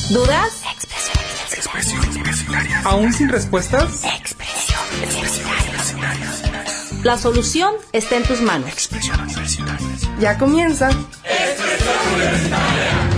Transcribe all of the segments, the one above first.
¿Dudas? Expresión universitaria. ¿Aún sin respuestas? Expresión universitaria. La solución está en tus manos. Expresión universitaria. Ya comienza. Expresión Universitaria.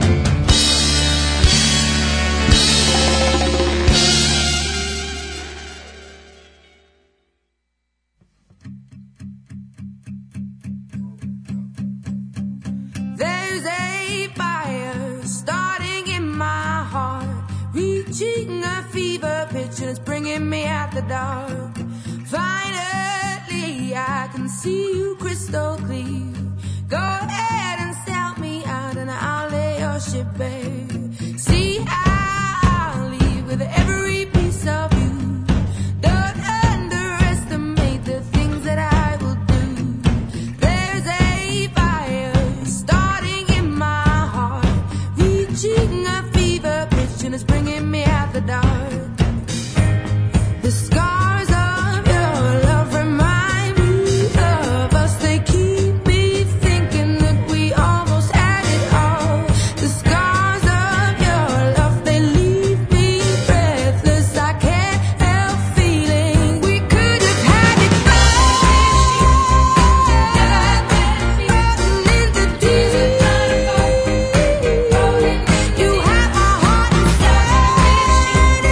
There's a fire starting in my heart, reaching a fever pitch and it's bringing me out the dark. Finally, I can see you crystal clear. Go ahead and sell me out and I'll lay your ship bare. See, I'll leave with every piece of you. Don't underestimate the things that I will do. There's a fire starting in my heart, reaching a fever pitch and it's bringing me out the dark. The scars of your love remind me of us. They keep me thinking that we almost had it all. The scars of your love, they leave me breathless. I can't help feeling we could have had it all. In the deep, you have my heart inside.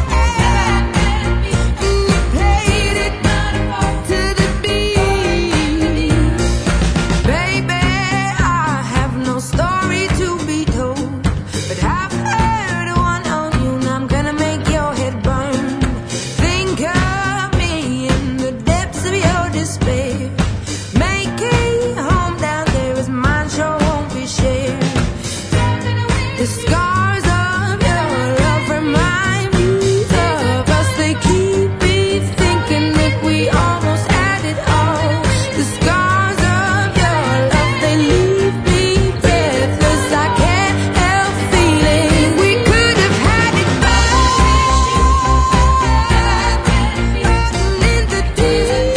You played it to the beat. Baby, I have no story to be told, but I've heard one on you and I'm gonna make your head burn. Think of me in the depths of your despair. Making home down there is mine, sure won't be shared. The scars of your love remind me of us. They keep me thinking that we almost had it all. The scars of your love, they leave me breathless. I can't help feeling we could have had it all. In the deep,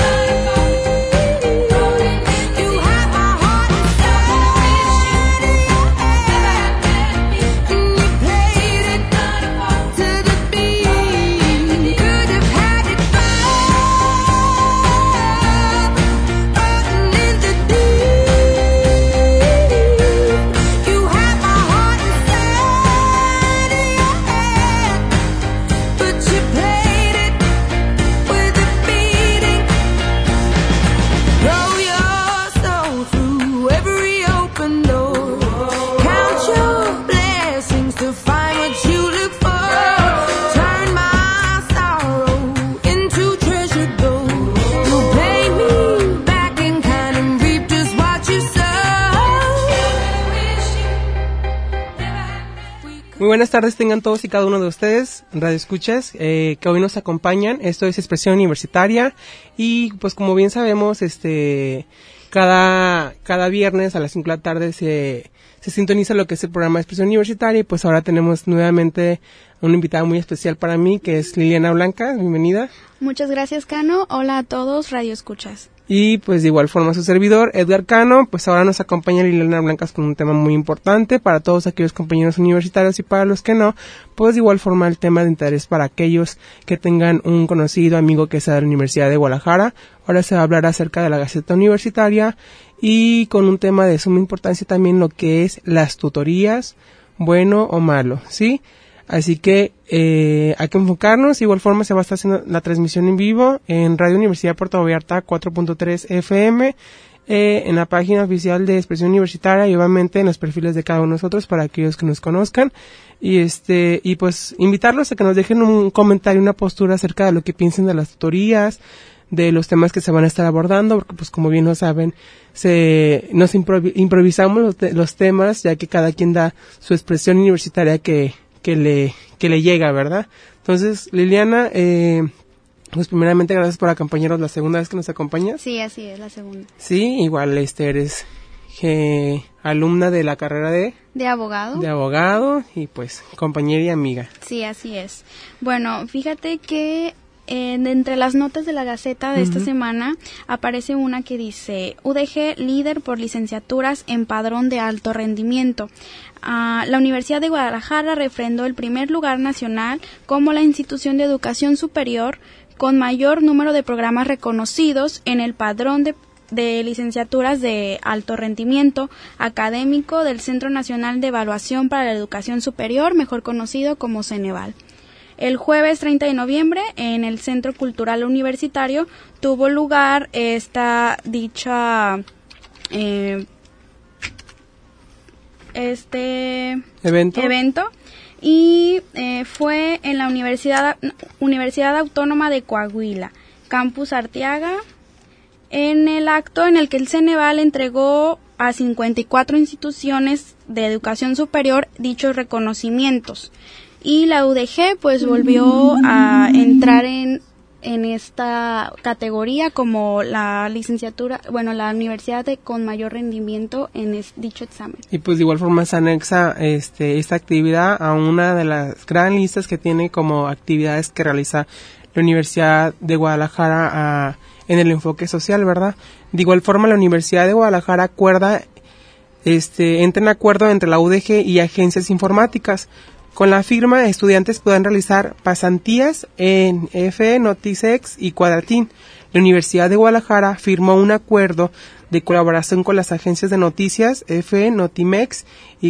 you have my heart inside. You played it to the beat. Could have had it all. In the deep, you have my heart inside of your head, but you played it with a beating. Throw your soul through every open door. Count your blessings to find what you look for. Turn my sorrow into treasured gold. You pay me back in kind and reap just what you sow. Muy buenas tardes tengan todos y cada uno de ustedes, radioescuchas, que hoy nos acompañan. Esto es Expresión Universitaria y pues como bien sabemos, cada viernes a las 5 de la tarde se sintoniza lo que es el programa de Expresión Universitaria y pues ahora tenemos nuevamente una invitada muy especial para mí que es Liliana Blanca. Bienvenida. Muchas gracias, Cano. Hola a todos, Radio Escuchas. Y pues de igual forma su servidor, Edgar Cano, pues ahora nos acompaña Liliana Blancas con un tema muy importante para todos aquellos compañeros universitarios y para los que no, pues de igual forma el tema de interés para aquellos que tengan un conocido amigo que sea de la Universidad de Guadalajara. Ahora se va a hablar acerca de la Gaceta Universitaria y con un tema de suma importancia también lo que es las tutorías, bueno o malo, ¿sí? Así que hay que enfocarnos. De igual forma se va a estar haciendo la transmisión en vivo en Radio Universidad Puerto Vallarta 4.3 FM, en la página oficial de Expresión Universitaria y obviamente en los perfiles de cada uno de nosotros para aquellos que nos conozcan. Y pues invitarlos a que nos dejen un comentario, una postura acerca de lo que piensen de las tutorías, de los temas que se van a estar abordando, porque pues como bien lo saben, nos improvisamos los temas, ya que cada quien da su expresión universitaria que le llega, ¿verdad? Entonces, Liliana, pues primeramente gracias por acompañarnos la segunda vez que nos acompañas. Sí, así es, la segunda. Sí, igual eres alumna de la carrera de abogado. De abogado y pues compañera y amiga. Sí, así es. Bueno, fíjate que entre las notas de la Gaceta de esta semana aparece una que dice: UDG líder por licenciaturas en padrón de alto rendimiento. La Universidad de Guadalajara refrendó el primer lugar nacional como la institución de educación superior con mayor número de programas reconocidos en el padrón de licenciaturas de alto rendimiento académico del Centro Nacional de Evaluación para la Educación Superior, mejor conocido como Ceneval. El jueves 30 de noviembre, en el Centro Cultural Universitario, tuvo lugar dicha evento y fue en la Universidad Autónoma de Coahuila, Campus Arteaga, en el acto en el que el Ceneval entregó a 54 instituciones de educación superior dichos reconocimientos. Y la UDG pues volvió a entrar en esta categoría como la licenciatura, la universidad con mayor rendimiento en dicho examen. Y pues de igual forma se anexa esta actividad a una de las gran listas que tiene como actividades que realiza la Universidad de Guadalajara en el enfoque social, ¿verdad? De igual forma la Universidad de Guadalajara entra en acuerdo entre la UDG y agencias informáticas. Con la firma, estudiantes pueden realizar pasantías en EFE, Noticex y Cuadratín. La Universidad de Guadalajara firmó un acuerdo de colaboración con las agencias de noticias EFE, Notimex y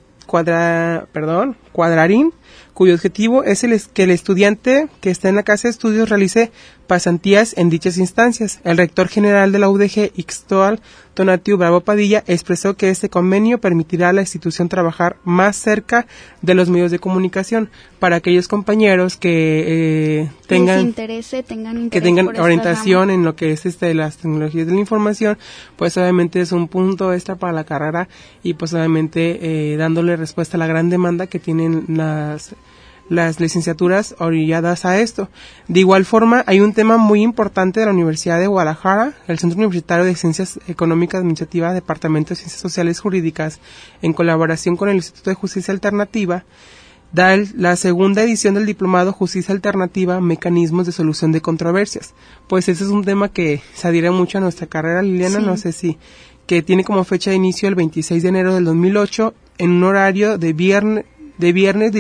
Cuadrarín, cuyo objetivo es que el estudiante que está en la casa de estudios realice pasantías en dichas instancias. El rector general de la UDG, Ixtoal Tonatiuh Bravo Padilla, expresó que este convenio permitirá a la institución trabajar más cerca de los medios de comunicación para aquellos compañeros que tengan interés orientación en lo que es las tecnologías de la información. Pues obviamente es un punto extra para la carrera y pues obviamente dándole respuesta a la gran demanda que tienen las licenciaturas orilladas a esto. De igual forma, hay un tema muy importante de la Universidad de Guadalajara, el Centro Universitario de Ciencias Económicas Administrativas, Departamento de Ciencias Sociales Jurídicas, en colaboración con el Instituto de Justicia Alternativa, da la segunda edición del diplomado Justicia Alternativa, Mecanismos de Solución de Controversias. Pues ese es un tema que se adhiere mucho a nuestra carrera, Liliana, sí. No sé si, que tiene como fecha de inicio el 26 de enero del 2008, en un horario de viernes de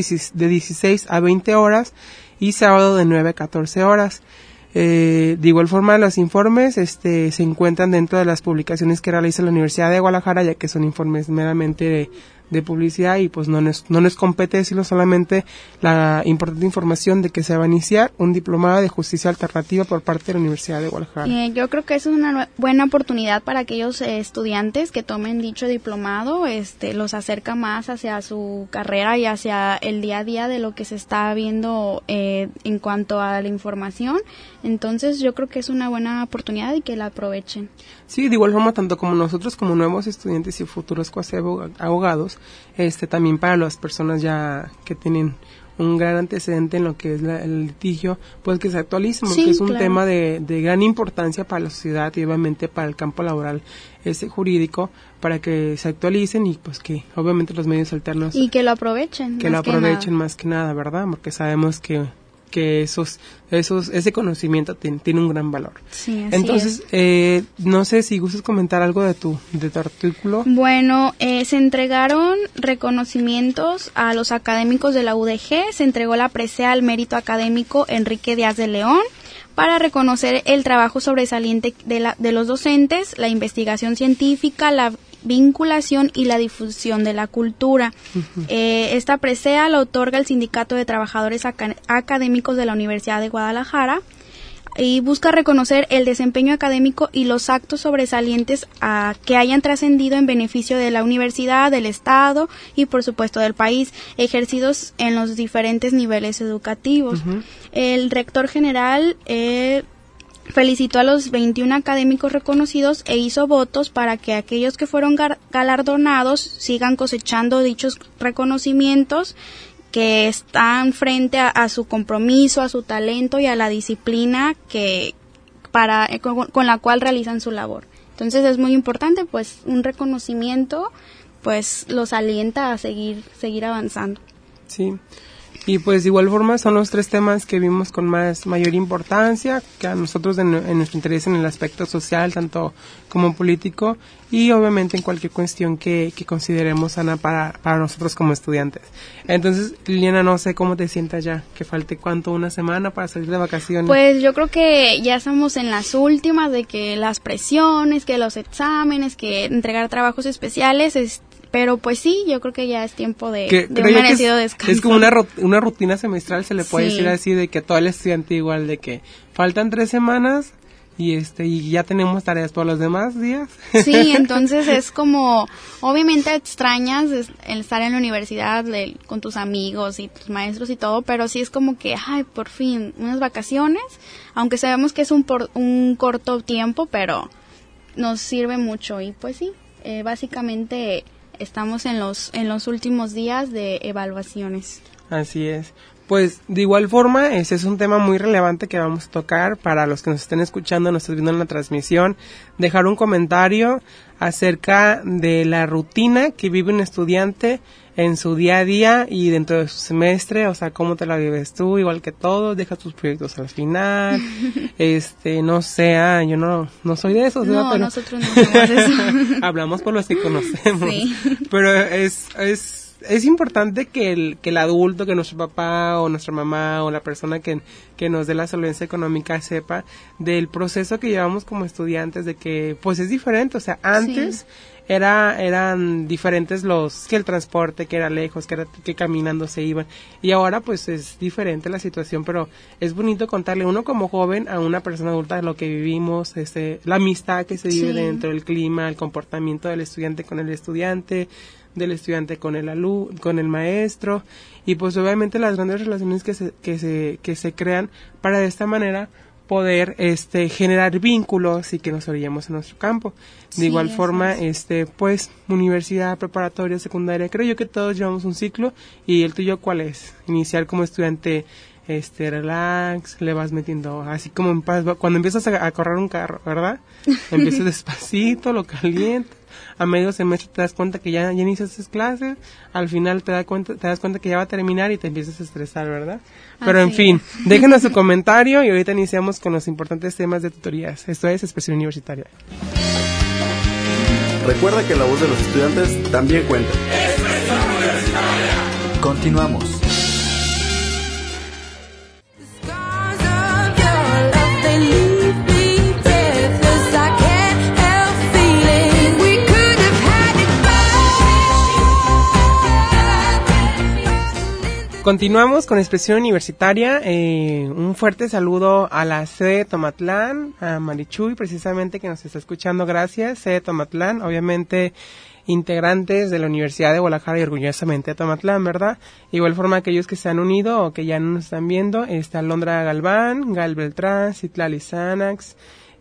16 a 20 horas y sábado de 9 a 14 horas. De igual forma, los informes se encuentran dentro de las publicaciones que realiza la Universidad de Guadalajara, ya que son informes meramente de publicidad y pues no nos compete decirlo, solamente la importante información de que se va a iniciar un diplomado de justicia alternativa por parte de la Universidad de Guadalajara. Yo creo que es una buena oportunidad para aquellos estudiantes que tomen dicho diplomado, los acerca más hacia su carrera y hacia el día a día de lo que se está viendo en cuanto a la información. Entonces yo creo que es una buena oportunidad y que la aprovechen. Sí, de igual forma, tanto como nosotros como nuevos estudiantes y futuros cuasi abogados, también para las personas ya que tienen un gran antecedente en lo que es el litigio, pues que se actualicen, porque es un tema de gran importancia para la sociedad y obviamente para el campo laboral jurídico, para que se actualicen y pues que obviamente los medios alternos y que lo aprovechen, más que nada, ¿verdad? Porque sabemos que ese conocimiento tiene un gran valor. Sí, así entonces, no sé si gustas comentar algo de tu artículo. Bueno, se entregaron reconocimientos a los académicos de la UDG, se entregó la presea al mérito académico Enrique Díaz de León para reconocer el trabajo sobresaliente de los docentes, la investigación científica, la vinculación y la difusión de la cultura. Uh-huh. Esta presea la otorga el Sindicato de Trabajadores Académicos de la Universidad de Guadalajara y busca reconocer el desempeño académico y los actos sobresalientes que hayan trascendido en beneficio de la universidad, del Estado y por supuesto del país, ejercidos en los diferentes niveles educativos. Uh-huh. El rector general felicitó a los 21 académicos reconocidos e hizo votos para que aquellos que fueron galardonados sigan cosechando dichos reconocimientos que están frente a su compromiso, a su talento y a la disciplina con la cual realizan su labor. Entonces es muy importante, pues un reconocimiento pues los alienta a seguir avanzando. Sí. Y pues de igual forma son los 3 temas que vimos con mayor importancia, que a nosotros en nuestro interés en el aspecto social, tanto como político, y obviamente en cualquier cuestión que consideremos sana para nosotros como estudiantes. Entonces, Liliana, no sé cómo te sientas ya, que falte cuánto, una semana para salir de vacaciones. Pues yo creo que ya estamos en las últimas de que las presiones, que los exámenes, que entregar trabajos especiales, pero pues sí, yo creo que ya es tiempo de un merecido descanso. Es como una rutina semestral, se le puede decir así, de que todo el estudiante igual, de que faltan 3 semanas y ya tenemos tareas por los demás días. Sí, entonces es como, obviamente extrañas el estar en la universidad con tus amigos y tus maestros y todo, pero sí es como que, ay, por fin, unas vacaciones, aunque sabemos que es un corto tiempo, pero nos sirve mucho y pues sí, básicamente estamos en los últimos días de evaluaciones. Así es. Pues de igual forma, ese es un tema muy relevante que vamos a tocar para los que nos estén escuchando, nos estén viendo en la transmisión, dejar un comentario acerca de la rutina que vive un estudiante en su día a día y dentro de su semestre, o sea, cómo te la vives tú, igual que todos, dejas tus proyectos al final, no sé, yo no soy de esos, no, pero nosotros no somos eso. hablamos por los que conocemos, sí. Pero es importante que el adulto, que nuestro papá o nuestra mamá o la persona que nos dé la solvencia económica sepa del proceso que llevamos como estudiantes, de que pues es diferente, o sea, antes eran diferentes que el transporte, que era lejos, que caminando se iban, y ahora pues es diferente la situación, pero es bonito contarle uno como joven a una persona adulta lo que vivimos, la amistad que se vive dentro del clima, el comportamiento del estudiante con el estudiante, del estudiante con el maestro, y pues obviamente las grandes relaciones que se crean para de esta manera poder generar vínculos y que nos orillemos en nuestro campo. De igual forma, pues universidad, preparatoria, secundaria, creo yo que todos llevamos un ciclo. ¿Y el tuyo cuál es? Iniciar como estudiante relax, le vas metiendo así como en paz, cuando empiezas a correr un carro, ¿verdad? Empiezas despacito, lo calientas, a medio semestre te das cuenta que ya iniciaste clases, al final te das cuenta que ya va a terminar y te empiezas a estresar, ¿verdad? Pero en fin, déjenos su comentario y ahorita iniciamos con los importantes temas de tutorías. Esto es Expresión Universitaria. Recuerda que la voz de los estudiantes también cuenta. Expresión Universitaria. Continuamos. Continuamos con Expresión Universitaria. Un fuerte saludo a la sede de Tomatlán, a Marichuy, precisamente, que nos está escuchando. Gracias, sede de Tomatlán. Obviamente, integrantes de la Universidad de Guadalajara y orgullosamente de Tomatlán, ¿verdad? Igual forma aquellos que se han unido o que ya no nos están viendo, está Londra Galván, Gal Beltrán, Citlali Sanax,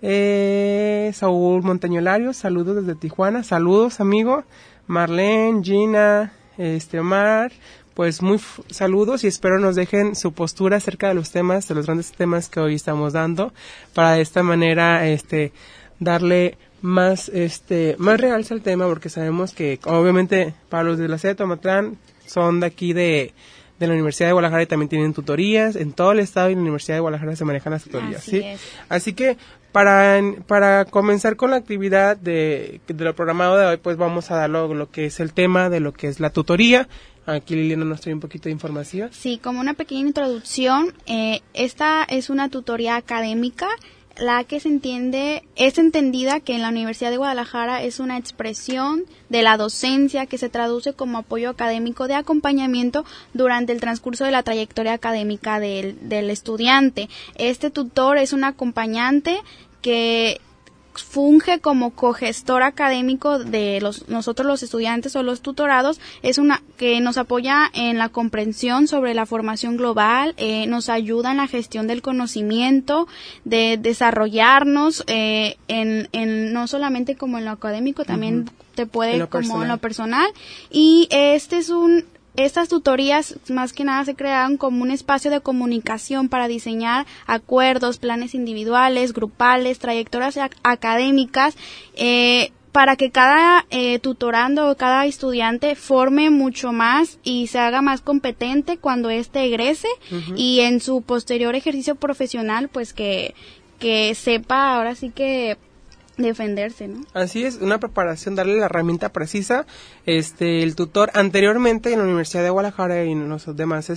Saúl Montañolario, saludos desde Tijuana. Saludos, amigo. Marlene, Gina, Omar. Pues saludos y espero nos dejen su postura acerca de los temas, de los grandes temas que hoy estamos dando, para de esta manera darle más realce al tema, porque sabemos que obviamente para los de la sede de Tomatlán son de aquí de la Universidad de Guadalajara y también tienen tutorías, en todo el estado y en la Universidad de Guadalajara se manejan las tutorías. Así ¿sí? es. Así que para comenzar con la actividad de lo programado de hoy, pues vamos a dar lo que es el tema de lo que es la tutoría. Aquí Liliana nos trae un poquito de información. Sí, como una pequeña introducción, esta es una tutoría académica, la que es entendida que en la Universidad de Guadalajara es una expresión de la docencia que se traduce como apoyo académico de acompañamiento durante el transcurso de la trayectoria académica del estudiante. Este tutor es un acompañante que funge como cogestor académico de nosotros los estudiantes o los tutorados, que nos apoya en la comprensión sobre la formación global, nos ayuda en la gestión del conocimiento, de desarrollarnos no solamente como en lo académico, también te puede como en lo personal, y estas tutorías más que nada se crearon como un espacio de comunicación para diseñar acuerdos, planes individuales, grupales, trayectorias académicas, para que cada tutorando o cada estudiante forme mucho más y se haga más competente cuando éste egrese y en su posterior ejercicio profesional, pues que sepa ahora sí que defenderse, ¿no? Así es, una preparación, darle la herramienta precisa. El tutor anteriormente en la Universidad de Guadalajara y en los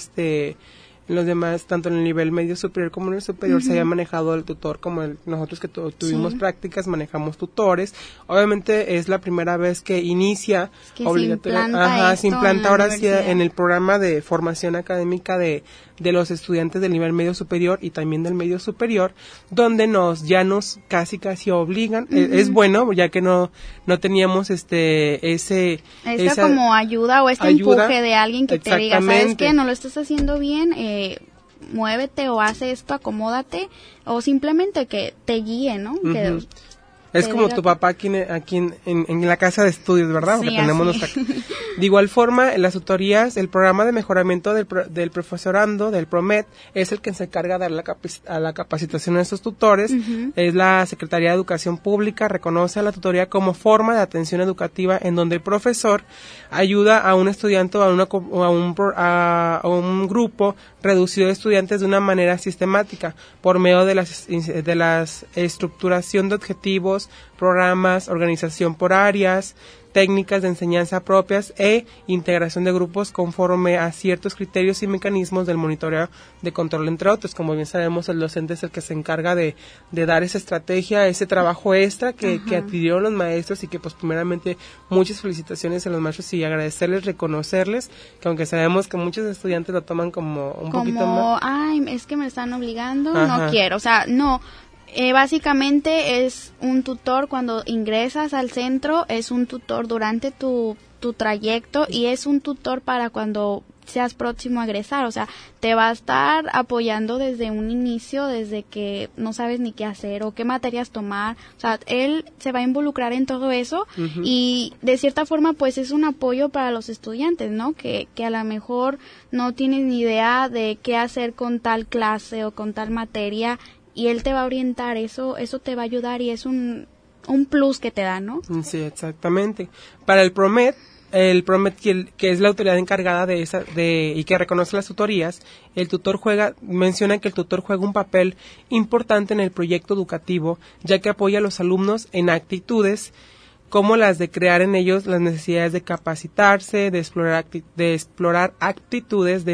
demás, tanto en el nivel medio superior como en el superior, se había manejado el tutor como nosotros que tuvimos prácticas, manejamos tutores. Obviamente es la primera vez que inicia obligatoria, se implanta ahora sí en el programa de formación académica de los estudiantes del nivel medio superior y también del medio superior, donde ya nos casi obligan. Es bueno, ya que no teníamos esa como ayuda o empuje de alguien que te diga, ¿sabes qué? No lo estás haciendo bien, muévete o haz esto, acomódate, o simplemente que te guíe, ¿no? Es como tu papá aquí en la casa de estudios, ¿verdad? Sí, De igual forma, en las tutorías, el programa de mejoramiento del profesorando, del PROMED, es el que se encarga de dar la capacitación a estos tutores. Es la Secretaría de Educación Pública, reconoce a la tutoría como forma de atención educativa en donde el profesor ayuda a un estudiante o a un grupo reducido de estudiantes de una manera sistemática por medio de las estructuración de objetivos, programas, organización por áreas, técnicas de enseñanza propias e integración de grupos conforme a ciertos criterios y mecanismos del monitoreo de control, entre otros. Como bien sabemos, el docente es el que se encarga de dar esa estrategia, ese trabajo extra que adquirieron los maestros y que pues primeramente muchas felicitaciones a los maestros y agradecerles, reconocerles, que aunque sabemos que muchos estudiantes lo toman como un poquito más... Ay, es que me están obligando, no quiero, o sea, no... básicamente es un tutor cuando ingresas al centro, es un tutor durante tu trayecto y es un tutor para cuando seas próximo a egresar, o sea, te va a estar apoyando desde un inicio, desde que no sabes ni qué hacer o qué materias tomar, o sea, él se va a involucrar en todo eso y de cierta forma pues es un apoyo para los estudiantes, ¿no? Que a lo mejor no tienen ni idea de qué hacer con tal clase o con tal materia y él te va a orientar, eso te va a ayudar y es un plus que te da, ¿no? Sí, exactamente. Para el PROMED que es la autoridad encargada y que reconoce las tutorías, menciona que el tutor juega un papel importante en el proyecto educativo, ya que apoya a los alumnos en actitudes como las de crear en ellos las necesidades de capacitarse, de explorar actitudes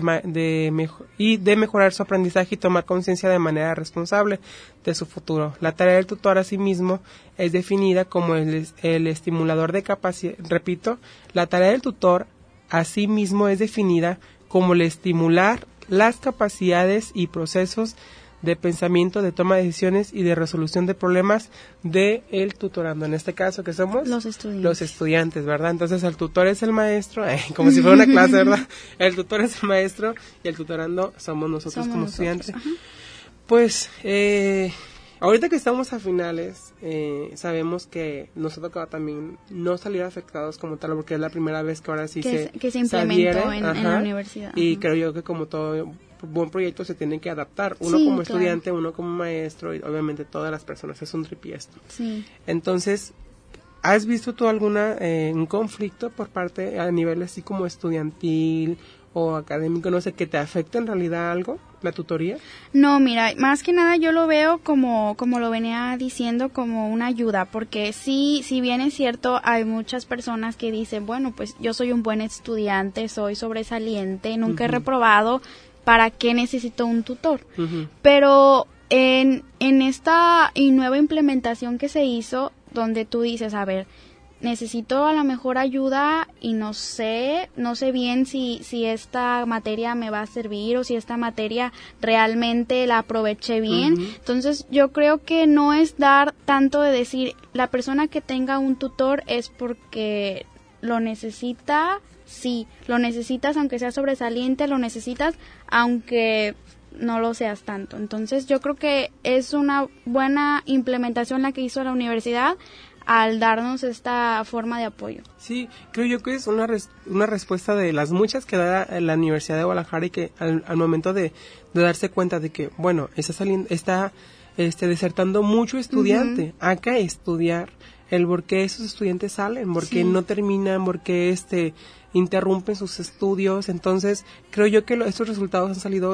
y de mejorar su aprendizaje y tomar conciencia de manera responsable de su futuro. La tarea del tutor, asimismo, es definida como el estimulador de capacidad. Repito, la tarea del tutor, asimismo, es definida como el estimular las capacidades y procesos de pensamiento, de toma de decisiones y de resolución de problemas de el tutorando, en este caso que somos los estudiantes, ¿verdad? Entonces el tutor es el maestro, como si fuera una clase, ¿verdad? El tutor es el maestro y el tutorando somos nosotros como estudiantes. Pues ahorita que estamos a finales, sabemos que nos ha tocado también no salir afectados como tal, porque es la primera vez que ahora sí que se implementó en la universidad. Y creo yo que como todo buen proyecto se tiene que adaptar, uno como estudiante, uno como maestro y obviamente todas las personas, es un tripiesto. Sí. Entonces, ¿has visto tú un conflicto por parte a nivel así como estudiantil o académico, no sé, que te afecte en realidad algo, la tutoría? No, mira, más que nada yo lo veo como lo venía diciendo, como una ayuda, porque sí, si bien es cierto, hay muchas personas que dicen, bueno, pues yo soy un buen estudiante, soy sobresaliente, nunca he reprobado, ¿para qué necesito un tutor? Pero en esta nueva implementación que se hizo, donde tú dices, a ver, necesito a lo mejor ayuda y no sé bien si esta materia me va a servir o si esta materia realmente la aproveché bien. Entonces yo creo que no es dar tanto de decir, la persona que tenga un tutor es porque lo necesita. Sí, lo necesitas aunque sea sobresaliente, lo necesitas aunque no lo seas tanto. Entonces yo creo que es una buena implementación la que hizo la universidad al darnos esta forma de apoyo. Sí, creo yo que es una respuesta de las muchas que da la Universidad de Guadalajara y que al momento de darse cuenta de que, bueno, está desertando mucho estudiante, acá estudiar. el por qué esos estudiantes salen, por qué no terminan, por qué interrumpen sus estudios. Entonces creo yo que estos resultados han salido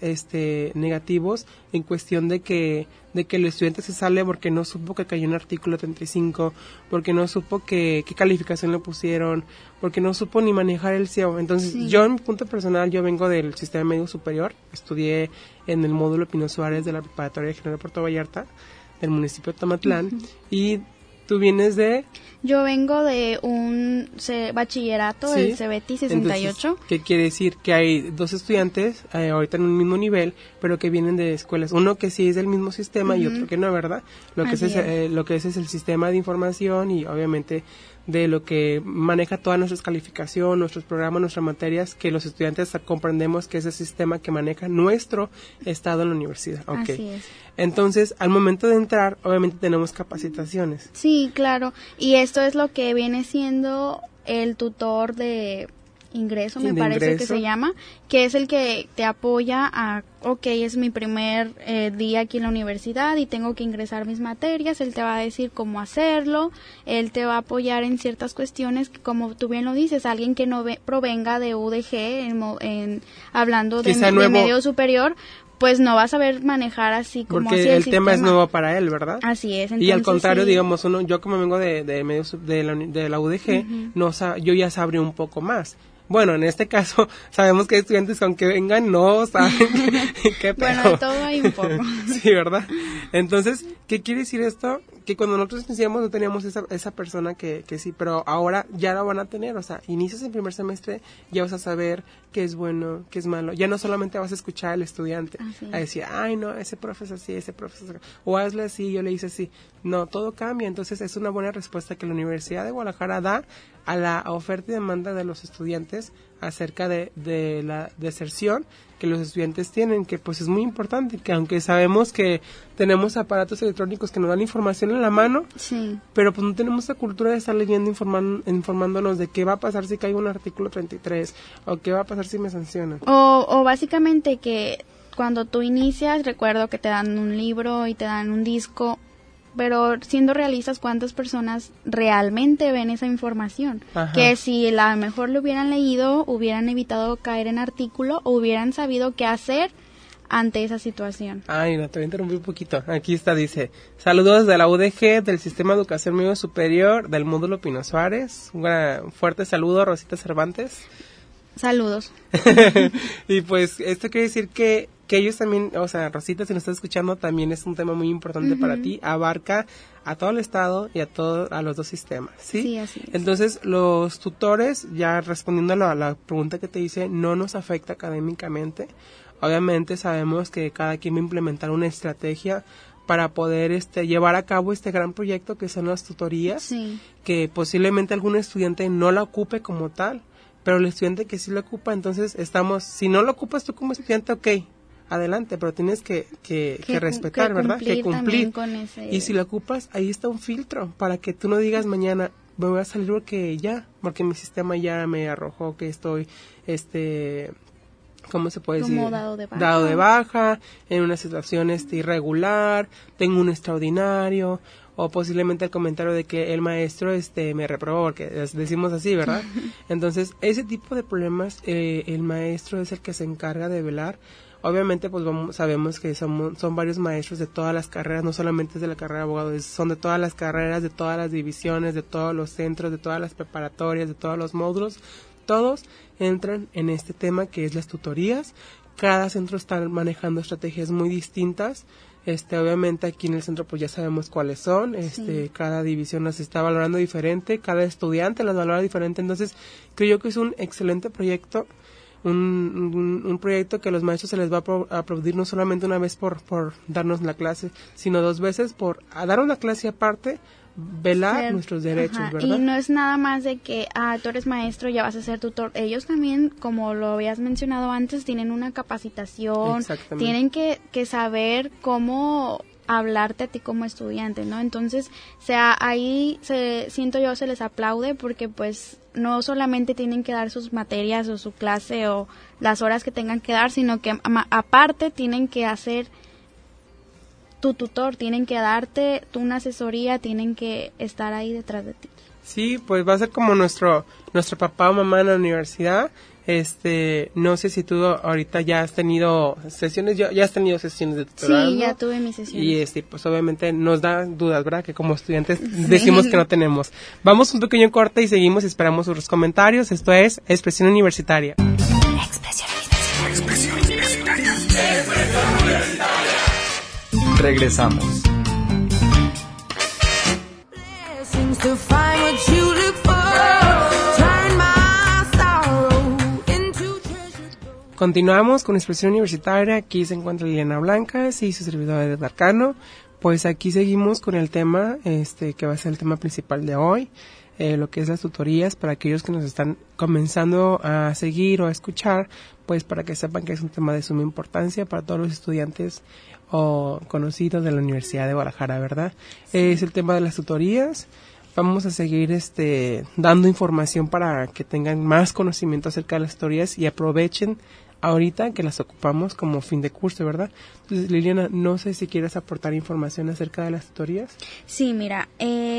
negativos en cuestión de que el estudiante se sale porque no supo que cayó un artículo 35, porque no supo qué calificación le pusieron, porque no supo ni manejar el SEO. Entonces yo, en mi punto personal, yo vengo del sistema medio superior, estudié en el módulo Pino Suárez de la Preparatoria General Puerto Vallarta del municipio de Tamatlán. Y tú vienes de... Yo vengo de un bachillerato, el CBT 68. Entonces, ¿qué quiere decir? Que hay dos estudiantes ahorita en un mismo nivel, pero que vienen de escuelas. Uno que sí es del mismo sistema y otro que no, ¿verdad? Lo que es el sistema de información y obviamente de lo que maneja todas nuestras calificaciones, nuestros programas, nuestras materias, que los estudiantes comprendemos que es el sistema que maneja nuestro estado en la universidad. Okay. Así es. Entonces, al momento de entrar, obviamente tenemos capacitaciones. Sí, claro. Y esto es lo que viene siendo el tutor de ingreso, me parece que se llama, que es el que te apoya a, es mi primer día aquí en la universidad y tengo que ingresar mis materias, él te va a decir cómo hacerlo, él te va a apoyar en ciertas cuestiones que, como tú bien lo dices, alguien que no provenga de UDG, hablando de medio superior, pues no va a saber manejar así como porque así el tema es nuevo para él, ¿verdad? Así es. Entonces, y al contrario, digamos, yo como vengo de la UDG, yo ya sabré un poco más. Bueno, en este caso, sabemos que hay estudiantes que aunque vengan no saben qué pedo. Bueno, de todo hay un poco. Sí, ¿verdad? Entonces, ¿qué quiere decir esto? Que cuando nosotros iniciamos no teníamos esa persona que sí, pero ahora ya la van a tener. O sea, inicias el primer semestre, ya vas a saber qué es bueno, qué es malo. Ya no solamente vas a escuchar al estudiante a decir, ay, no, ese profe es así, ese profe es así. O hazle así, yo le hice así. No, todo cambia. Entonces, es una buena respuesta que la Universidad de Guadalajara da a la oferta y demanda de los estudiantes acerca de la deserción que los estudiantes tienen, que pues es muy importante, que aunque sabemos que tenemos aparatos electrónicos que nos dan información en la mano, pero pues no tenemos la cultura de estar leyendo, informándonos de qué va a pasar si cae un artículo 33, o qué va a pasar si me sancionan. O básicamente que cuando tú inicias, recuerdo que te dan un libro y te dan un disco, pero siendo realistas, ¿cuántas personas realmente ven esa información? Ajá. Que si a lo mejor lo hubieran leído, hubieran evitado caer en artículo o hubieran sabido qué hacer ante esa situación. Ay, no, te voy a interrumpir un poquito. Aquí está, dice, saludos de la UDG, del Sistema de Educación Medio Superior, del módulo Pino Suárez. Un fuerte saludo, Rosita Cervantes. Saludos. Y pues esto quiere decir que ellos también, o sea, Rosita, si nos estás escuchando, también es un tema muy importante para ti, abarca a todo el estado y a los dos sistemas, ¿sí? Sí, así es. Entonces, los tutores, ya respondiendo a la pregunta que te hice, no nos afecta académicamente. Obviamente sabemos que cada quien va a implementar una estrategia para poder llevar a cabo este gran proyecto que son las tutorías, que posiblemente algún estudiante no la ocupe como tal, pero el estudiante que sí lo ocupa, entonces si no lo ocupas tú como estudiante, adelante, pero tienes que respetar, ¿verdad? Que cumplir. Con ese... Y si lo ocupas, ahí está un filtro para que tú no digas mañana, me voy a salir porque mi sistema ya me arrojó que estoy, ¿cómo se puede decir? Como dado de baja. Dado de baja, en una situación irregular, tengo un extraordinario, o posiblemente el comentario de que el maestro me reprobó, porque decimos así, ¿verdad? Entonces, ese tipo de problemas, el maestro es el que se encarga de velar. Obviamente, pues sabemos que son varios maestros de todas las carreras, no solamente de la carrera de abogado, son de todas las carreras, de todas las divisiones, de todos los centros, de todas las preparatorias, de todos los módulos. Todos entran en este tema que es las tutorías. Cada centro está manejando estrategias muy distintas. Obviamente aquí en el centro pues ya sabemos cuáles son, cada división las está valorando diferente, cada estudiante las valora diferente, entonces creo yo que es un excelente proyecto, un proyecto que a los maestros se les va a aplaudir no solamente una vez por darnos la clase, sino 2 veces por dar una clase aparte, velar nuestros derechos, ¿verdad? Y no es nada más de que, tú eres maestro, ya vas a ser tutor. Ellos también, como lo habías mencionado antes, tienen una capacitación, tienen que saber cómo hablarte a ti como estudiante, ¿no? Entonces, ahí siento yo se les aplaude porque pues no solamente tienen que dar sus materias o su clase o las horas que tengan que dar, sino que aparte tienen que hacer tu tutor, tienen que darte una asesoría, tienen que estar ahí detrás de ti. Sí, pues va a ser como nuestro papá o mamá en la universidad. No sé si tú ahorita ya has tenido sesiones, ya has tenido sesiones de tutorado. Sí, ya tuve mis sesiones. Y pues obviamente nos da dudas, ¿verdad? Que como estudiantes decimos que no tenemos. Vamos un pequeño corte y seguimos y esperamos sus comentarios. Esto es Expresión Universitaria. Expresión Universitaria. Regresamos. Continuamos con Expresión Universitaria. Aquí se encuentra Liliana Blancas y su servidor Edgar Cano. Pues aquí seguimos con el tema, que va a ser el tema principal de hoy, lo que es las tutorías para aquellos que nos están comenzando a seguir o a escuchar, pues para que sepan que es un tema de suma importancia para todos los estudiantes o conocidos de la Universidad de Guadalajara, ¿verdad? Es el tema de las tutorías. Vamos a seguir dando información para que tengan más conocimiento acerca de las tutorías y aprovechen ahorita que las ocupamos como fin de curso, ¿verdad? Entonces, Liliana, no sé si quieres aportar información acerca de las tutorías. Sí, mira,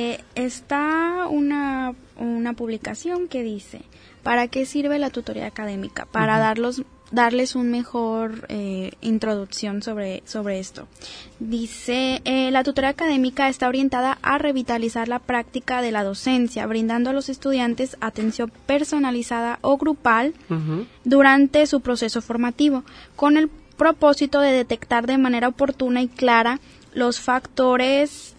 está una publicación que dice, ¿para qué sirve la tutoría académica? Para darles un mejor introducción sobre esto. Dice, la tutoría académica está orientada a revitalizar la práctica de la docencia, brindando a los estudiantes atención personalizada o grupal durante su proceso formativo, con el propósito de detectar de manera oportuna y clara los factores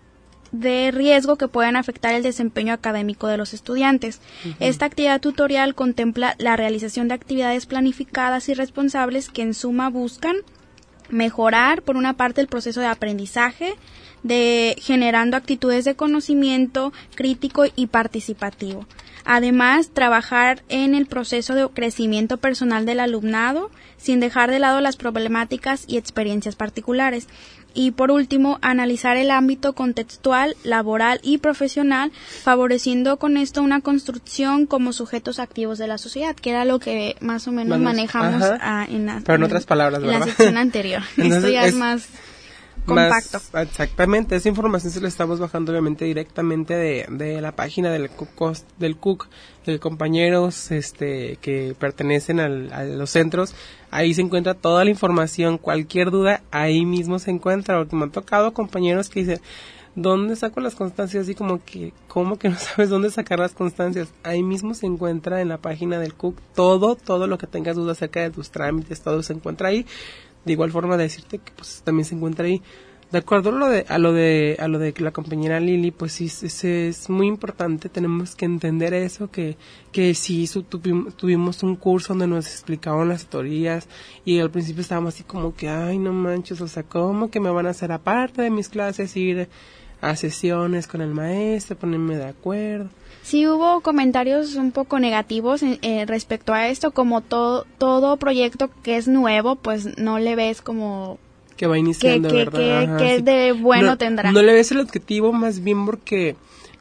de riesgo que pueden afectar el desempeño académico de los estudiantes. Esta actividad tutorial contempla la realización de actividades planificadas y responsables que en suma buscan mejorar, por una parte, el proceso de aprendizaje, generando actitudes de conocimiento crítico y participativo. Además, trabajar en el proceso de crecimiento personal del alumnado, sin dejar de lado las problemáticas y experiencias particulares. Y por último, analizar el ámbito contextual, laboral y profesional, favoreciendo con esto una construcción como sujetos activos de la sociedad, que era lo que más o menos manejamos pero en otras palabras, ¿verdad? En la sección anterior. Esto ya es más compacto. Exactamente, esa información se la estamos bajando obviamente directamente de la página del CUC, de compañeros que pertenecen a los centros. Ahí se encuentra toda la información, cualquier duda ahí mismo se encuentra. Porque me han tocado compañeros que dicen, ¿dónde saco las constancias? Así como que, ¿cómo que no sabes dónde sacar las constancias? Ahí mismo se encuentra en la página del CUC todo lo que tengas dudas acerca de tus trámites, todo se encuentra ahí. De igual forma decirte que pues también se encuentra ahí. De acuerdo a lo de la compañera Lili, pues sí es muy importante, tenemos que entender eso, que sí tuvimos un curso donde nos explicaban las teorías y al principio estábamos así como que, ay, no manches, o sea, ¿cómo que me van a hacer aparte de mis clases ir a sesiones con el maestro, ponerme de acuerdo? Sí hubo comentarios un poco negativos respecto a esto, como todo proyecto que es nuevo, pues no le ves como que va iniciando, ¿verdad? Que de bueno tendrá. No le ves el objetivo, más bien porque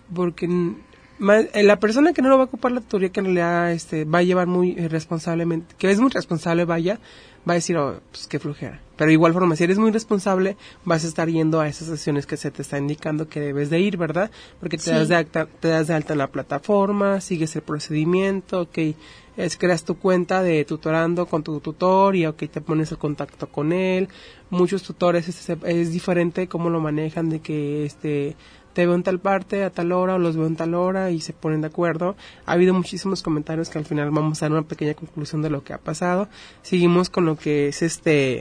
la persona que no lo va a ocupar la tutoría, que en realidad va a llevar muy responsablemente, que es muy responsable, va a decir, pues qué flojera. Pero de igual forma, si eres muy responsable, vas a estar yendo a esas sesiones que se te está indicando que debes de ir, ¿verdad? Porque te das de alta en la plataforma, sigues el procedimiento, creas tu cuenta de tutorando con tu tutor y te pones en contacto con él. Muchos tutores es diferente cómo lo manejan, de que te veo en tal parte a tal hora o los veo en tal hora y se ponen de acuerdo. Ha habido muchísimos comentarios que al final vamos a dar una pequeña conclusión de lo que ha pasado. Seguimos con lo que es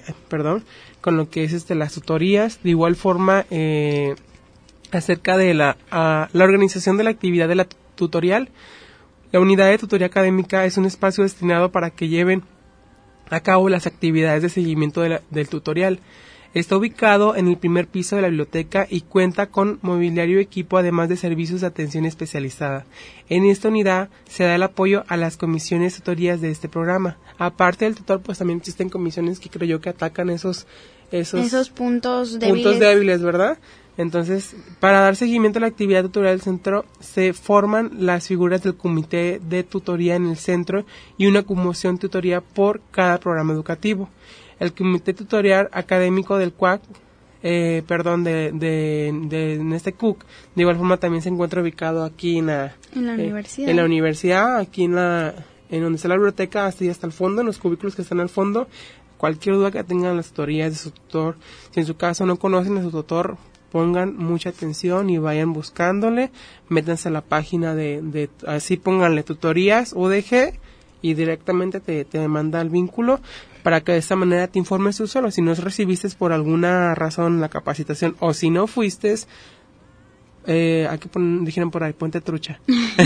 las tutorías. De igual forma, acerca de la organización de la actividad de la tutorial. La unidad de tutoría académica es un espacio destinado para que lleven a cabo las actividades de seguimiento del tutorial. Está ubicado en el primer piso de la biblioteca y cuenta con mobiliario y equipo, además de servicios de atención especializada. En esta unidad se da el apoyo a las comisiones de tutorías de este programa. Aparte del tutor, pues también existen comisiones que creo yo que atacan esos puntos débiles, ¿verdad? Entonces, para dar seguimiento a la actividad tutorial del centro, se forman las figuras del comité de tutoría en el centro y una comisión tutoría por cada programa educativo. El comité tutorial académico del CUAC en este CUC. De igual forma también se encuentra ubicado aquí en la universidad. En la universidad, aquí en donde está la biblioteca, hasta el fondo, en los cubículos que están al fondo. Cualquier duda que tengan las tutorías de su tutor, si en su caso no conocen a su tutor, pongan mucha atención y vayan buscándole, métanse a la página así pónganle tutorías UDG y directamente te manda el vínculo para que de esta manera te informes tú solo. Si no recibiste por alguna razón la capacitación o si no fuiste, dijeron por ahí, ponte trucha.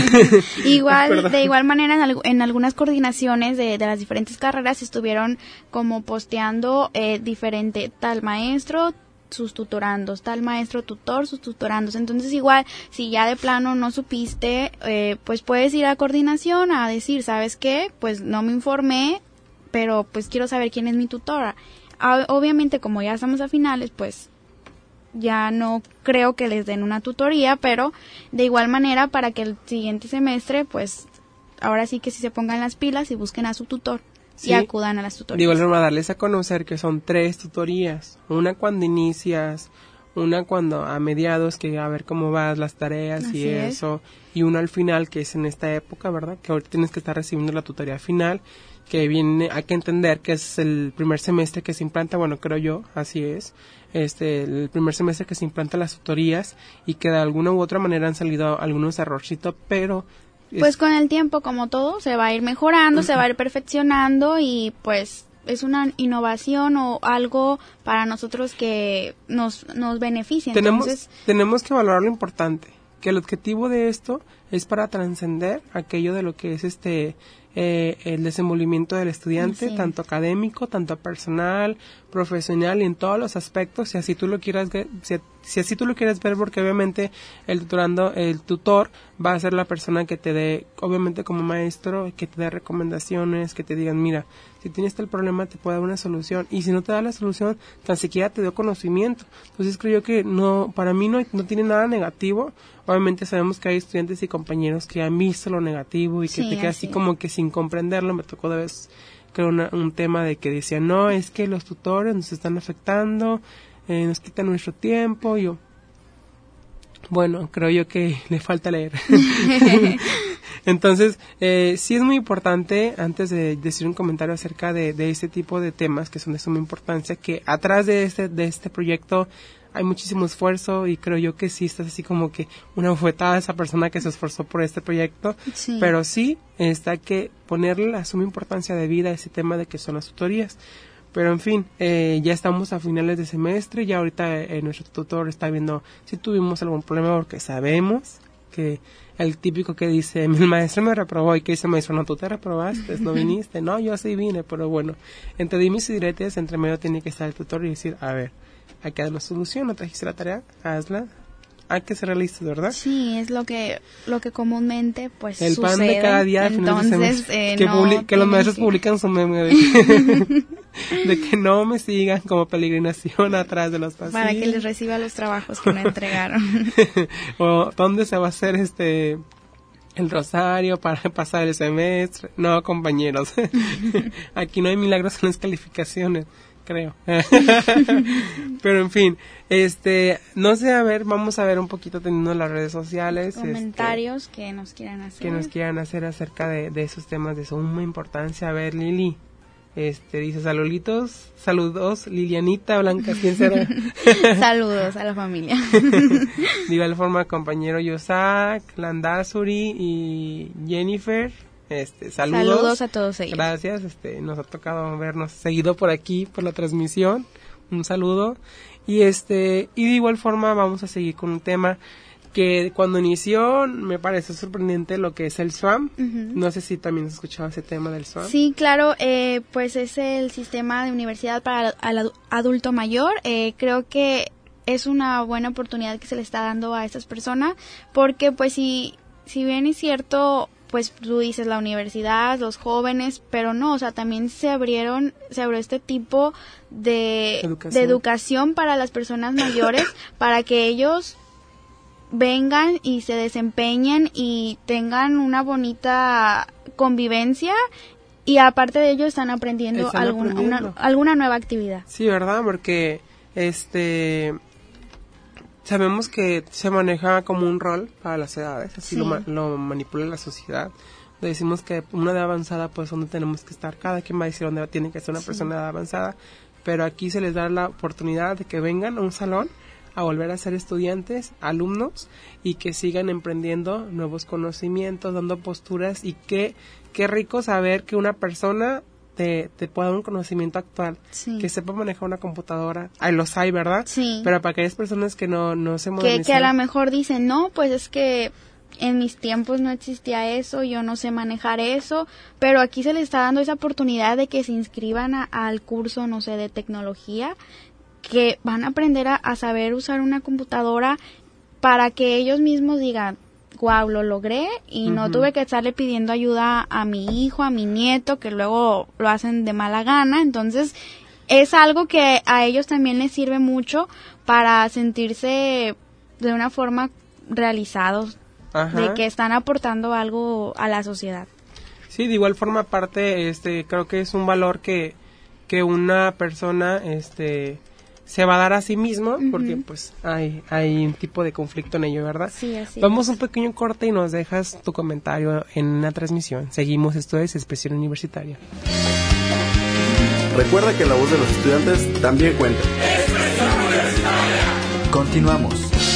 De igual manera en algunas coordinaciones de las diferentes carreras estuvieron como posteando diferente tal maestro, sus tutorandos, tal maestro tutor, sus tutorandos. Entonces igual, si ya de plano no supiste, pues puedes ir a coordinación a decir, ¿sabes qué? Pues no me informé, pero pues quiero saber quién es mi tutora. Obviamente, como ya estamos a finales, pues ya no creo que les den una tutoría, pero de igual manera para que el siguiente semestre, pues ahora sí que sí se pongan las pilas y busquen a su tutor. Sí, y acudan a las tutorías. De igual forma, darles a conocer que son 3 tutorías. Una cuando inicias, una cuando a mediados, que a ver cómo vas, las tareas así y eso. Y una al final, que es en esta época, ¿verdad? Que ahorita tienes que estar recibiendo la tutoría final, que hay que entender que es el primer semestre que se implanta, bueno, creo yo, así es. El primer semestre que se implanta las tutorías y que de alguna u otra manera han salido algunos errorcitos, pero... Pues con el tiempo, como todo, se va a ir mejorando, se va a ir perfeccionando y pues es una innovación o algo para nosotros que nos beneficia. Tenemos que valorar lo importante, que el objetivo de esto es para trascender aquello de lo que es el desenvolvimiento del estudiante, tanto académico, tanto personal, profesional y en todos los aspectos, si así tú lo quieras ver, si así tú lo quieres ver, porque obviamente el tutor va a ser la persona que te dé, obviamente como maestro, que te dé recomendaciones, que te digan, mira, si tienes tal problema te puede dar una solución, y si no te da la solución, tan siquiera te dio conocimiento. Entonces creo yo que para mí no tiene nada negativo. Obviamente sabemos que hay estudiantes y compañeros que han visto lo negativo y que te quedas así como que sin comprenderlo. Me tocó de vez, creo, un tema de que decían, no, es que los tutores nos están afectando, nos quitan nuestro tiempo. Yo, bueno, creo yo que le falta leer. Entonces, sí es muy importante, antes de decir un comentario acerca de este tipo de temas que son de suma importancia, que atrás de este proyecto hay muchísimo esfuerzo y creo yo que sí estás así como que una bofetada a esa persona que se esforzó por este proyecto, pero sí está que ponerle la suma importancia de vida a ese tema de que son las tutorías. Pero en fin, ya estamos a finales de semestre, ya ahorita nuestro tutor está viendo si tuvimos algún problema, porque sabemos que el típico que dice, el maestro me reprobó, y que dice el maestro, no, tú te reprobaste, no viniste, no, yo sí vine, pero bueno, entre dimes y diretes, entre medio tiene que estar el tutor y decir, a ver, hay que dar la solución, no trajiste la tarea, hazla, hay que ser realistas, ¿verdad? Sí, es lo que comúnmente pues el sucede. Pan de cada día. Entonces, que los maestros publican su meme de que no me sigan como peregrinación atrás de los pasillos. Para que les reciba los trabajos que no entregaron. O ¿dónde se va a hacer el rosario para pasar el semestre? No, compañeros. Aquí no hay milagros en las calificaciones, creo. Pero en fin, no sé, a ver, vamos a ver un poquito teniendo las redes sociales. Comentarios que nos quieran hacer. Que nos quieran hacer acerca de esos temas de suma importancia. A ver, Lili, dice, saludos, Lilianita Blanca, ¿quién será? Saludos a la familia. De igual forma, compañero Yosak, Landazuri y Jennifer. Saludos a todos ellos. Gracias, nos ha tocado vernos seguido por aquí, por la transmisión. Un saludo. Y de igual forma vamos a seguir con un tema que cuando inició me pareció sorprendente, lo que es el SWAM. No sé si también has escuchado ese tema del SWAM. Sí, claro, pues es el sistema de universidad para el adulto mayor. Creo que es una buena oportunidad que se le está dando a estas personas, porque pues si bien es cierto, pues tú dices la universidad, los jóvenes, pero no, o sea, también se abrió este tipo de educación para las personas mayores, para que ellos vengan y se desempeñen y tengan una bonita convivencia, y aparte de ello están aprendiendo alguna nueva actividad. Sí, ¿verdad? Porque sabemos que se maneja como un rol para las edades, así Sí. lo manipula la sociedad. Decimos que una edad avanzada, pues donde tenemos que estar, cada quien va a decir dónde tiene que ser una persona de edad avanzada, pero aquí se les da la oportunidad de que vengan a un salón a volver a ser estudiantes, alumnos, y que sigan emprendiendo nuevos conocimientos, dando posturas, y qué rico saber que una persona te pueda dar un conocimiento actual, Sí. que sepa manejar una computadora. Ay, los hay, ¿verdad? Sí. Pero para aquellas personas que no se Que modernizan. a lo mejor dicen, no, pues es que en mis tiempos no existía eso, yo no sé manejar eso, pero aquí se les está dando esa oportunidad de que se inscriban al curso, no sé, de tecnología, que van a aprender a saber usar una computadora para que ellos mismos digan, wow, lo logré y no tuve que estarle pidiendo ayuda a mi hijo, a mi nieto, que luego lo hacen de mala gana. Entonces, es algo que a ellos también les sirve mucho para sentirse de una forma realizados, Ajá. de que están aportando algo a la sociedad. Sí, de igual forma, aparte, creo que es un valor que una persona, se va a dar a sí mismo, porque pues hay un tipo de conflicto en ello, ¿verdad? Sí, así Vamos es. un pequeño corte y nos dejas tu comentario en una transmisión. Seguimos, esto es Expresión Universitaria. Recuerda que la voz de los estudiantes también cuenta. Continuamos.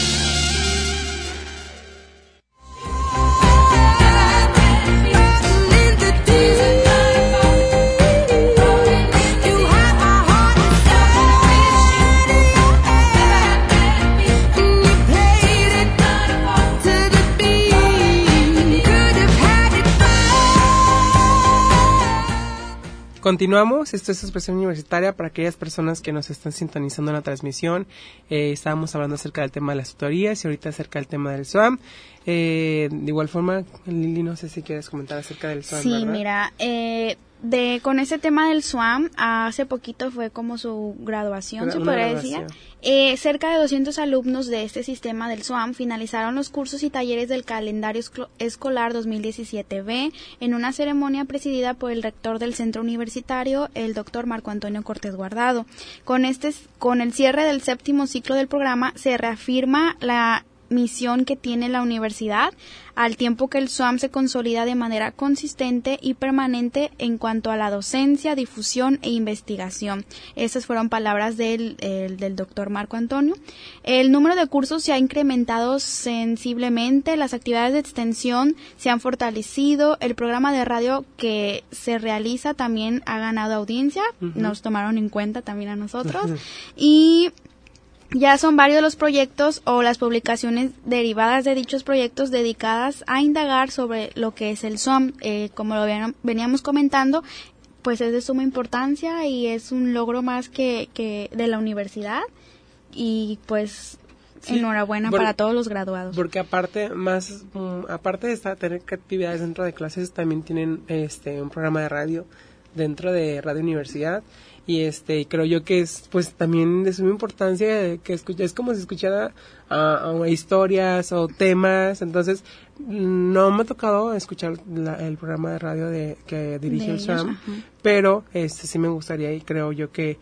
Continuamos, esto es Expresión Universitaria para aquellas personas que nos están sintonizando en la transmisión. Estábamos hablando acerca del tema de las tutorías y ahorita acerca del tema del SWAM. De igual forma, Lili, no sé si quieres comentar acerca del SWAM, Sí, ¿verdad? mira, con ese tema del SWAM, hace poquito fue como su graduación, se Una podría decir. graduación. Cerca de 200 alumnos de este sistema del SWAM finalizaron los cursos y talleres del calendario escolar 2017B en una ceremonia presidida por el rector del centro universitario, el doctor Marco Antonio Cortés Guardado. Con el cierre del 7º ciclo del programa se reafirma la misión que tiene la universidad, al tiempo que el SWAM se consolida de manera consistente y permanente en cuanto a la docencia, difusión e investigación. Esas fueron palabras del doctor Marco Antonio. El número de cursos se ha incrementado sensiblemente, las actividades de extensión se han fortalecido, el programa de radio que se realiza también ha ganado audiencia, nos tomaron en cuenta también a nosotros, y ya son varios de los proyectos o las publicaciones derivadas de dichos proyectos dedicadas a indagar sobre lo que es el SWAM. Como lo veníamos comentando, pues es de suma importancia y es un logro más que de la universidad, y pues Sí, enhorabuena para todos los graduados. Porque aparte de tener actividades dentro de clases, también tienen un programa de radio dentro de Radio Universidad. Y creo yo que es pues también de suma importancia que es como si escuchara a historias o temas. Entonces no me ha tocado escuchar el programa de radio que dirige el SWAM, pero sí me gustaría, y creo yo que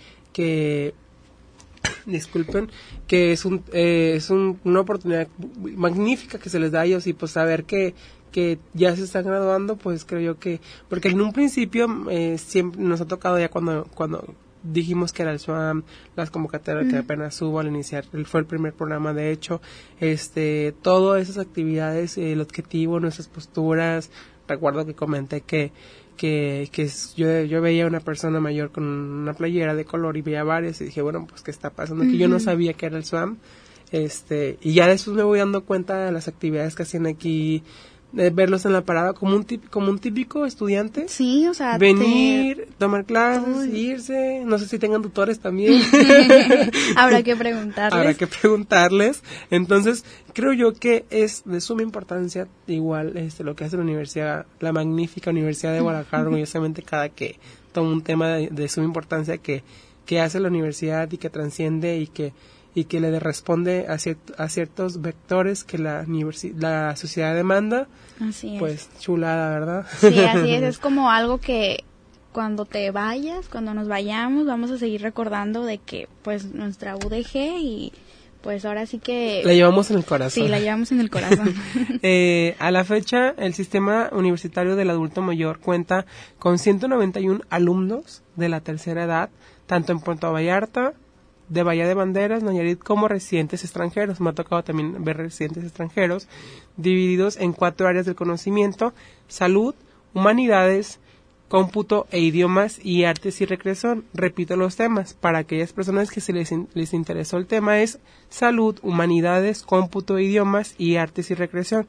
disculpen, que es una oportunidad magnífica que se les da a ellos, y pues saber que ya se están graduando, pues creo yo que, porque en un principio siempre nos ha tocado ya cuando dijimos que era el SWAM, las convocatorias que apenas hubo al iniciar, fue el primer programa, de hecho, todas esas actividades, el objetivo, nuestras posturas. Recuerdo que comenté que yo veía una persona mayor con una playera de color y veía varias y dije, bueno, pues qué está pasando, que yo no sabía que era el SWAM, y ya después me voy dando cuenta de las actividades que hacían aquí, de verlos en la parada como un típico estudiante. Sí, o sea, venir, tomar clases, irse, no sé si tengan tutores también. Habrá que preguntarles. Entonces, creo yo que es de suma importancia igual lo que hace la universidad, la magnífica Universidad de Guadalajara, orgullosamente cada que toma un tema de suma importancia que hace la universidad y que transciende y que le responde a ciertos vectores que la sociedad demanda. Así es. Pues chulada, ¿verdad? Sí, así es como algo que cuando te vayas, cuando nos vayamos, vamos a seguir recordando de que pues nuestra UDG y pues ahora sí que... La llevamos en el corazón. Sí, la llevamos en el corazón. A la fecha, el Sistema Universitario del Adulto Mayor cuenta con 191 alumnos de la tercera edad, tanto en Puerto Vallarta, de Bahía de Banderas, Nayarit, como residentes extranjeros. Me ha tocado también ver residentes extranjeros, divididos en 4 áreas del conocimiento: salud, humanidades, cómputo e idiomas, y artes y recreación. Repito los temas, para aquellas personas que les interesó el tema, es salud, humanidades, cómputo, idiomas y artes y recreación.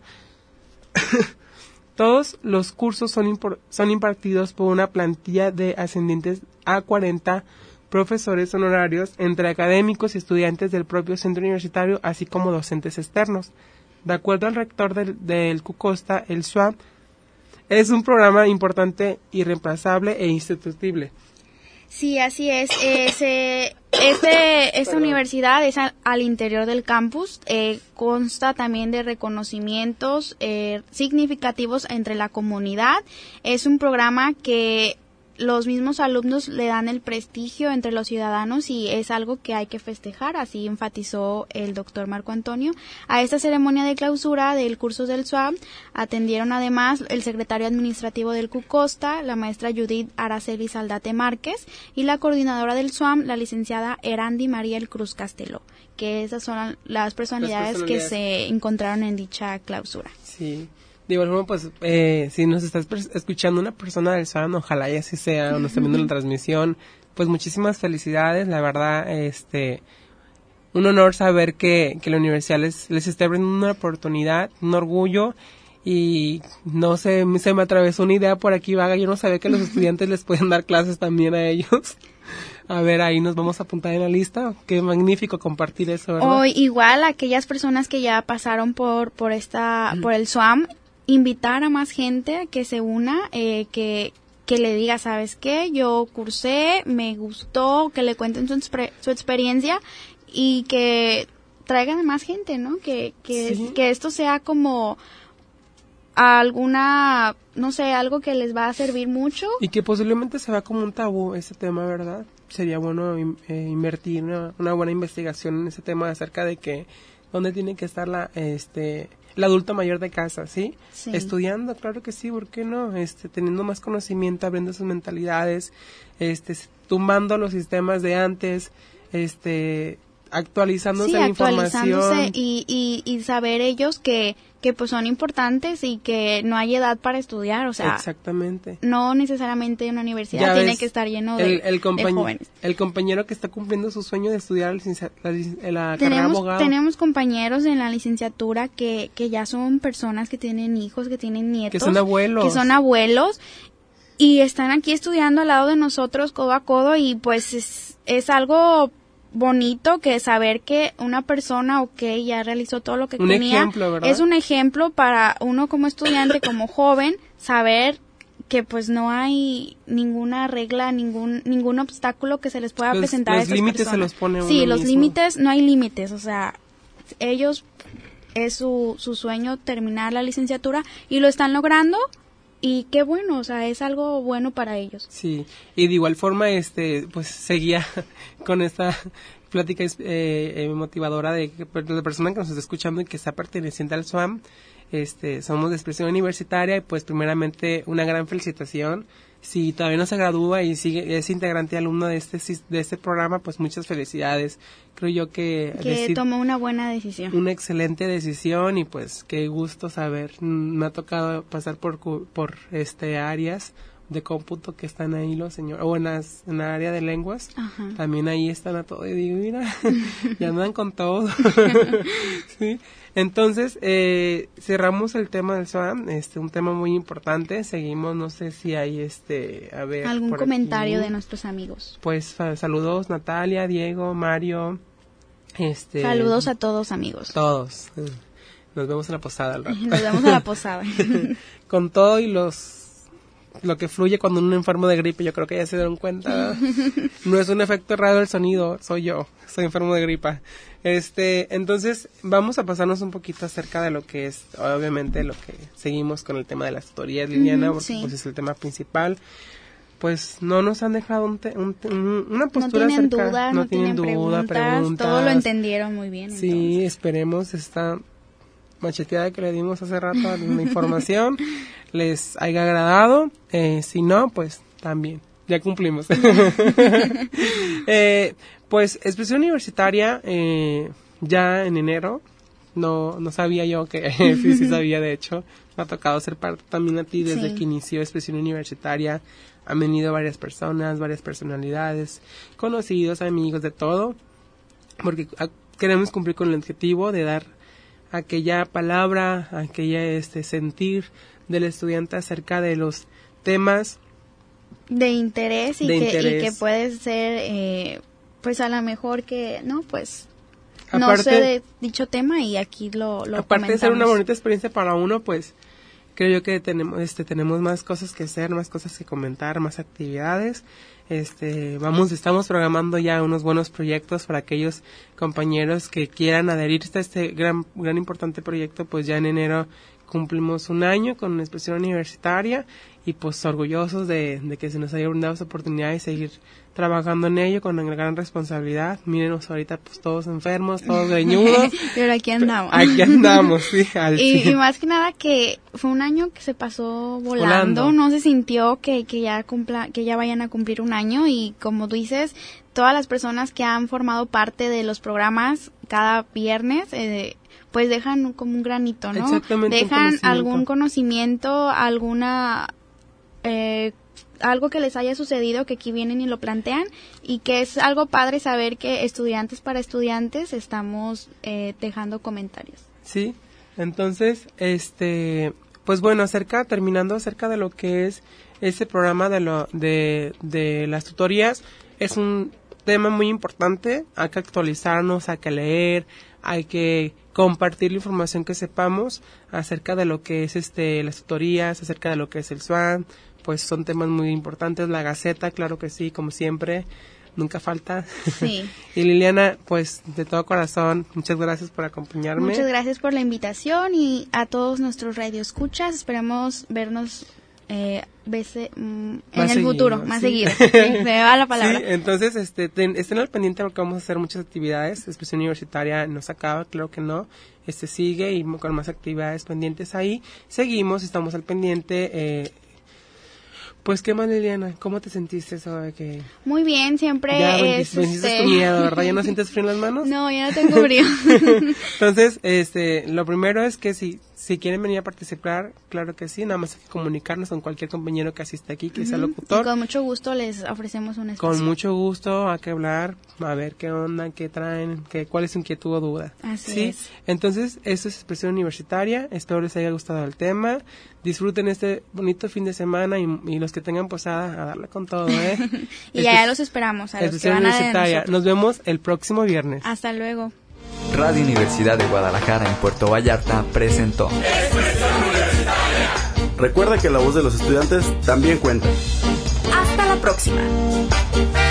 Todos los cursos son impartidos por una plantilla de ascendientes a 40 profesores honorarios, entre académicos y estudiantes del propio centro universitario, así como docentes externos. De acuerdo al rector del CUCOSTA, el SWAM es un programa importante, irreemplazable e insustituible. Sí, así es. Esta universidad es al interior del campus. Consta también de reconocimientos significativos entre la comunidad. Es un programa que los mismos alumnos le dan el prestigio entre los ciudadanos y es algo que hay que festejar, así enfatizó el doctor Marco Antonio. A esta ceremonia de clausura del curso del SWAM atendieron además el secretario administrativo del CUCOSTA, la maestra Judith Araceli Saldate Márquez, y la coordinadora del SWAM, la licenciada Erandi María El Cruz Castelo, que esas son las personalidades que se encontraron en dicha clausura. Sí. De igual forma, pues, si nos estás escuchando una persona del SWAM, ojalá y así sea, o nos está viendo la transmisión, pues muchísimas felicidades, la verdad, un honor saber que la universidad les está brindando una oportunidad, un orgullo, y no sé, se me atravesó una idea por aquí vaga, yo no sabía que los estudiantes les pueden dar clases también a ellos. A ver, ahí nos vamos a apuntar en la lista. Qué magnífico compartir eso, ¿verdad? O igual aquellas personas que ya pasaron por el SWAM, invitar a más gente a que se una, que le diga, ¿sabes qué? Yo cursé, me gustó, que le cuenten su experiencia y que traigan a más gente, ¿no? Que esto sea como alguna, no sé, algo que les va a servir mucho. Y que posiblemente se vea como un tabú ese tema, ¿verdad? Sería bueno invertir una buena investigación en ese tema acerca de que dónde tiene que estar el adulto mayor de casa, ¿sí? Sí. Estudiando, claro que sí, ¿por qué no? Teniendo más conocimiento, abriendo sus mentalidades, tumbando los sistemas de antes, actualizándose la información. Y saber ellos que pues son importantes y que no hay edad para estudiar, o sea, exactamente. No necesariamente una universidad tiene que estar lleno de jóvenes. El compañero que está cumpliendo su sueño de estudiar la carrera de abogado. Tenemos compañeros en la licenciatura que ya son personas que tienen hijos, que tienen nietos. Que son abuelos. Y están aquí estudiando al lado de nosotros, codo a codo, y pues es algo bonito que saber que una persona ya realizó todo lo que tenía. Ejemplo, ¿verdad? Es un ejemplo para uno como estudiante, como joven, saber que pues no hay ninguna regla, ningún obstáculo que se les pueda presentar a esas personas. Los límites se los pone uno Sí, los mismo. límites, no hay límites, o sea, ellos es su sueño terminar la licenciatura y lo están logrando. Y qué bueno, o sea, es algo bueno para ellos. Sí, y de igual forma, pues seguía con esta plática motivadora de la persona que nos está escuchando y que está perteneciente al SWAM. Somos de expresión universitaria y pues primeramente una gran felicitación. Si todavía no se gradúa y es integrante y alumno de este programa, pues muchas felicidades. Creo yo que tomó una buena decisión. Una excelente decisión y pues qué gusto saber. Me ha tocado pasar por áreas de cómputo que están ahí los señores, o en la área de lenguas. Ajá. También ahí están a todo y digo, mira, ya andan con todo. Sí. Entonces, cerramos el tema del SWAM, un tema muy importante. Seguimos, no sé si hay, a ver. ¿Algún comentario de nuestros amigos? Pues, saludos, Natalia, Diego, Mario, Saludos a todos, amigos. Todos. Nos vemos en la posada al rato. Nos vemos a la posada. Con todo y lo que fluye cuando uno enfermo de gripe, yo creo que ya se dieron cuenta. No es un efecto errado el sonido, soy yo, estoy enfermo de gripa. Entonces, vamos a pasarnos un poquito acerca de lo que es, obviamente, lo que seguimos con el tema de las tutorías, Liliana, porque pues es el tema principal. pues no nos han dejado una postura no tienen acerca, dudas, no tienen preguntas, todo lo entendieron muy bien. Sí, entonces. esperemos esta macheteada que le dimos hace rato a la información les haya agradado, si no, pues también, ya cumplimos. Pues expresión universitaria, ya en enero, no sabía yo que, sí sabía, de hecho, me ha tocado ser parte también a ti desde Sí. que inició expresión universitaria. Han venido varias personas, varias personalidades, conocidos, amigos, de todo, porque queremos cumplir con el objetivo de dar aquella palabra, aquella sentir del estudiante acerca de los temas de interés y de que interés. puede ser, pues a lo mejor que, no, pues Aparte- no sé de dicho tema y aquí lo aparte de ser una comentamos. bonita experiencia para uno, pues creo yo que tenemos más cosas que hacer, más cosas que comentar, más actividades. Estamos programando ya unos buenos proyectos para aquellos compañeros que quieran adherirse a este gran importante proyecto. Pues ya en enero cumplimos un año con expresión universitaria y pues orgullosos de que se nos haya brindado esta oportunidad de seguir trabajando en ello con una gran responsabilidad. Mírenos ahorita pues todos enfermos, todos greñudos. Pero aquí andamos. Aquí andamos, sí, al Y 100. más que nada que fue un año que se pasó Volando. volando, no se sintió que ya vayan a cumplir un año y como tú dices, todas las personas que han formado parte de los programas cada viernes, pues dejan como un granito, ¿no? Exactamente, un Dejan conocimiento. algún conocimiento, algo que les haya sucedido, que aquí vienen y lo plantean, y que es algo padre saber que estudiantes para estudiantes estamos dejando comentarios. Sí, entonces, pues bueno, terminando acerca de lo que es ese programa de las tutorías, es un tema muy importante. Hay que actualizarnos, hay que leer, hay que compartir la información que sepamos acerca de lo que es las tutorías, acerca de lo que es el SWAN. Pues son temas muy importantes. La Gaceta, claro que sí, como siempre, nunca falta. Sí. Y Liliana, pues de todo corazón, muchas gracias por acompañarme. Muchas gracias por la invitación y a todos nuestros radioescuchas. Esperamos vernos en el seguido, futuro, más sí. seguido. Se me va la palabra. Sí, entonces estén al pendiente porque vamos a hacer muchas actividades. Expresión universitaria no se acaba, claro que no. Sigue y con más actividades pendientes ahí. Seguimos, estamos al pendiente. Pues, ¿qué más, Liliana? ¿Cómo te sentiste eso de que Muy bien, siempre ya es... venciste tu miedo, ¿verdad? ¿Ya no sientes frío en las manos? No, ya no tengo frío. Entonces, lo primero es que si quieren venir a participar, claro que sí, nada más hay que comunicarnos con cualquier compañero que asiste aquí, que sea Y locutor. con mucho gusto les ofrecemos un espacio. Con mucho gusto, hay que hablar, a ver qué onda, qué traen, cuál es su inquietud o duda. Así ¿sí? es. Entonces, esto es expresión universitaria, espero les haya gustado el tema, disfruten este bonito fin de semana y los que tengan posada, a darle con todo, ¿eh? Y ya los esperamos, a los que expresión van a de universitaria. nosotros. Nos vemos el próximo viernes. Hasta luego. Radio Universidad de Guadalajara en Puerto Vallarta presentó. Recuerda que la voz de los estudiantes también cuenta. Hasta la próxima.